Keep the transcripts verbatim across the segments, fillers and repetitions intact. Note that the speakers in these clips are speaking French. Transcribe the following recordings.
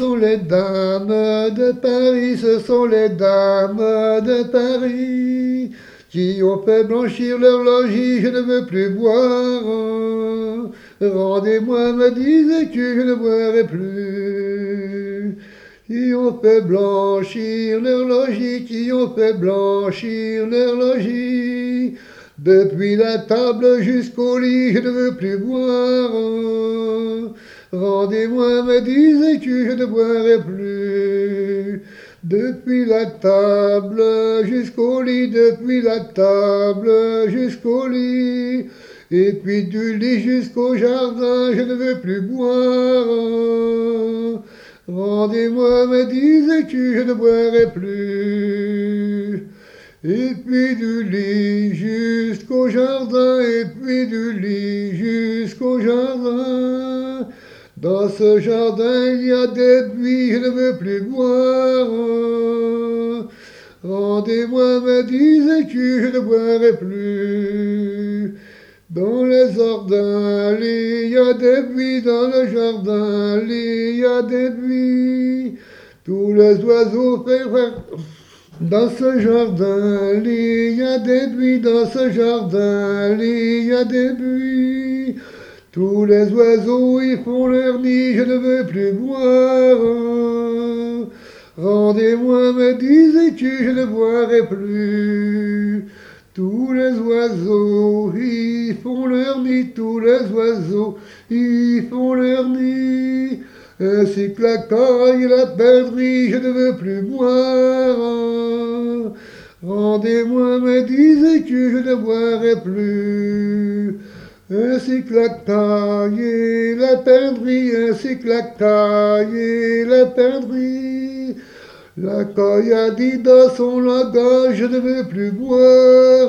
sont les dames de Paris, ce sont les dames de Paris qui ont fait blanchir leur logis, je ne veux plus boire. Rendez-moi, me disais-tu, je ne boirai plus. Qui ont fait blanchir leur logis, qui ont fait blanchir leur logis. Depuis la table jusqu'au lit, je ne veux plus boire. Rendez-moi, me disais-tu, je ne boirai plus. Depuis la table jusqu'au lit, depuis la table jusqu'au lit. Et puis du lit jusqu'au jardin, je ne veux plus boire. Rendez-moi, me disais-tu, je ne boirai plus. Et puis du lit jusqu'au jardin, et puis du lit jusqu'au jardin. Dans ce jardin, il y a des buis, je ne veux plus boire. Rendez-moi, me disais-tu, je ne boirai plus. Dans les ordins, il y a des buis, dans le jardin, il y a des buis. Tous les oiseaux font... Dans ce jardin, il y a des buis, dans ce jardin, il y a des buis. Tous les oiseaux y font leur nid, je ne veux plus boire. Rendez-moi, me disais-tu, je ne boirai plus. Tous les oiseaux y font leur nid, tous les oiseaux y font leur nid. Ainsi que la caille et la perdrix, je ne veux plus boire. Rendez-moi, me disais-tu, je ne boirai plus. Ainsi que la caille et la perdrix, ainsi que la caille et la perdrix. La caille a dit dans son langage, je ne veux plus boire.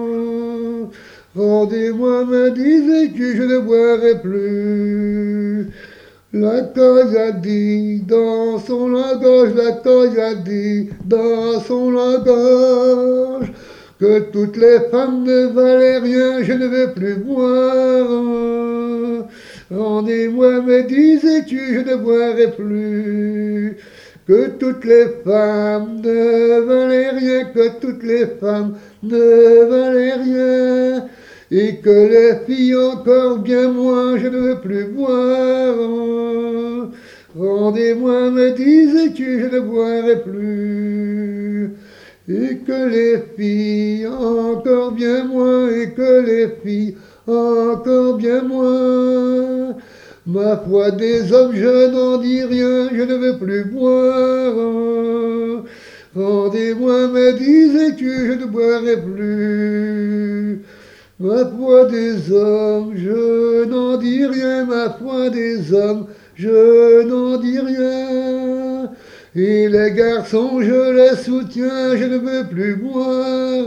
Rendez-moi, me disais-tu, je ne boirai plus. La caille a dit dans son langage, la caille a dit dans son langage, que toutes les femmes ne valaient rien, je ne veux plus boire. Rendez-moi, me disais-tu, je ne boirai plus. Que toutes les femmes ne valaient rien, que toutes les femmes ne valaient rien. Et que les filles encore bien moins, je ne veux plus boire. Rendez-moi, me disais-tu, je ne boirai plus. Et que les filles encore bien moins, et que les filles encore bien moins. Ma foi des hommes, je n'en dis rien, je ne veux plus boire. Rendez-moi, me disais-tu, je ne boirai plus. Ma foi des hommes, je n'en dis rien, ma foi des hommes, je n'en dis rien. Et les garçons, je les soutiens, je ne veux plus boire.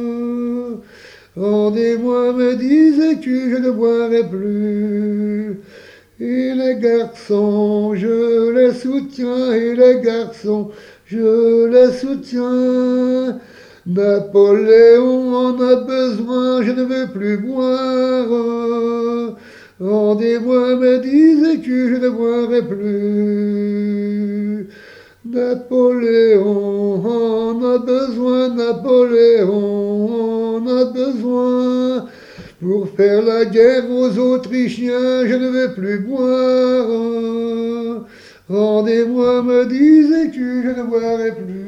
Rendez-moi, me disais-tu, je ne boirai plus. Et les garçons, je les soutiens, et les garçons, je les soutiens. Napoléon en a besoin, je ne veux plus boire. Rendez-moi, me disais-tu, je ne boirai plus. Napoléon en a besoin, Napoléon en a besoin. Pour faire la guerre aux Autrichiens, je ne veux plus boire. Rendez-moi, me disais-tu, je ne boirai plus.